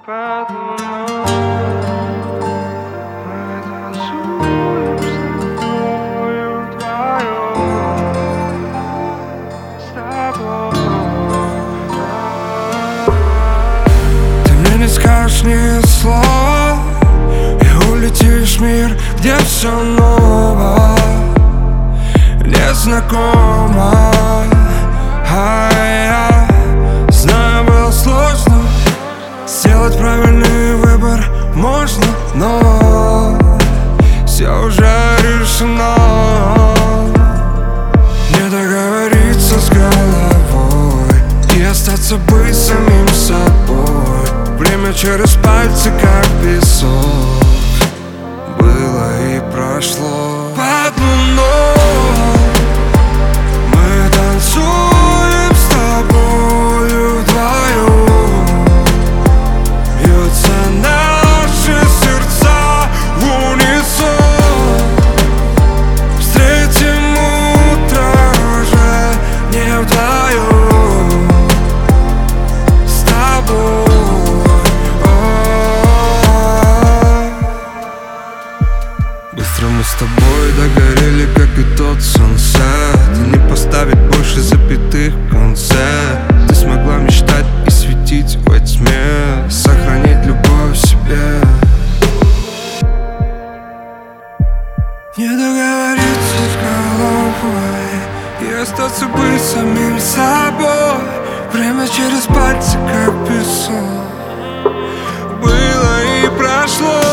под луной. Мы танцуем с тобою вдвоем, с тобой. Ты мне не скажешь ни слова и улетишь в мир, где все ново, незнакомо. А я знаю, было сложно сделать правильный выбор, можно, но все уже решено. Не договориться с головой и остаться быть самим собой. Время через пальцы, как песок, было и прошло. Под луной мы танцуем с тобою вдвоем, бьются наши сердца в унисон. Встретим утро уже не вдвоем с тобой. Быстро мы с тобой догорели, как и тот сансет. И не поставить больше запятых в конце. Ты смогла мечтать и светить во тьме, сохранить любовь в себе. Не договориться с головой и остаться быть самим собой. Время через пальцы, как песок, было и прошло.